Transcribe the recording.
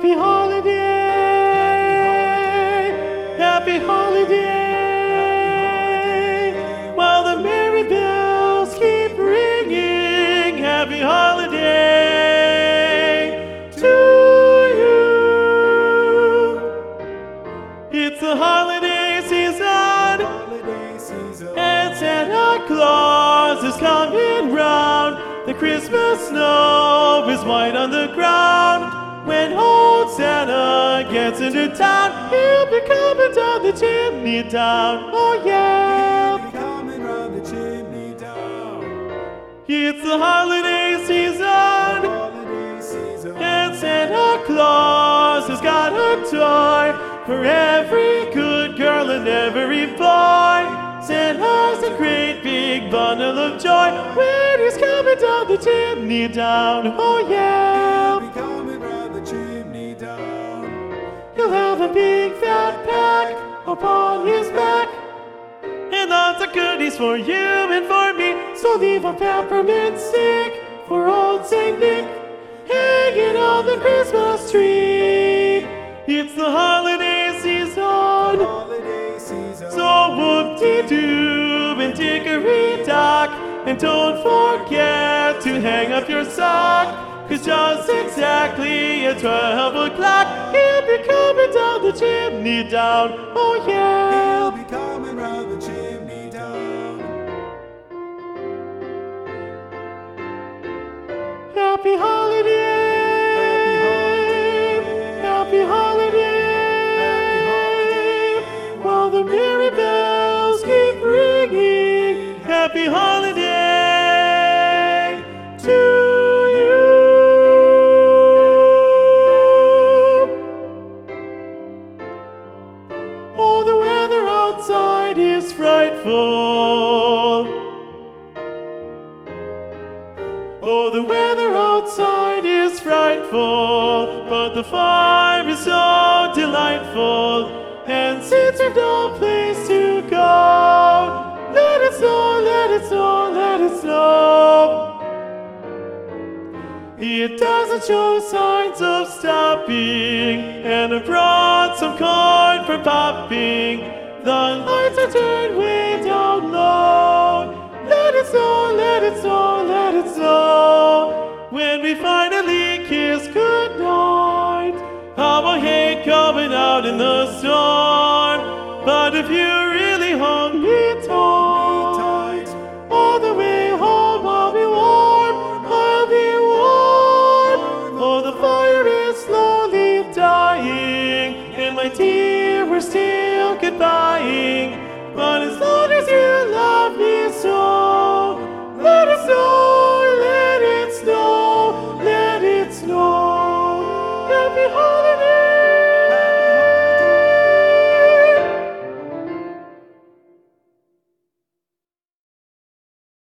Happy holiday, happy holiday, while the merry bells keep ringing. Happy holiday to you. It's the holiday season, and Santa Claus is coming round. The Christmas snow is white on the ground. When old Santa gets into town, he'll be coming down the chimney down. Oh yeah, He'll be coming round the chimney down. it's the holiday season, and Santa Claus has got a toy for every good girl and every boy. Santa's a great big bundle of joy when he's coming down the chimney down. Oh yeah, He'll be coming round the chimney down. he'll have a big fat pack upon his back, and lots of goodies for you and for me. So leave a peppermint stick for old Saint Nick hanging on the Christmas tree. It's the holiday season, Holiday season. so whoop-de-doo and dickory-dock, and don't forget to hang up your sock, 'cause just exactly at 12 o'clock he'll be coming down the chimney down. Oh yeah, He'll be coming round the chimney down. happy holiday, happy holiday, while the merry bells keep ringing. Happy holiday to you. Oh, the weather outside is frightful. Oh, the weather outside is frightful, but the fire is so delightful, and since we've no place to go, let it snow, let it snow, let it snow. It doesn't show signs of stopping, and I brought some corn for popping. The lights are turned way down low. Let it snow, let it snow, let it snow. When we finally kiss goodnight, how I hate going out in the storm. But if you really hold me tight, all the way home I'll be warm, I'll be warm. Oh, the fire is slowly dying, and my dear, we're still goodbying. But as long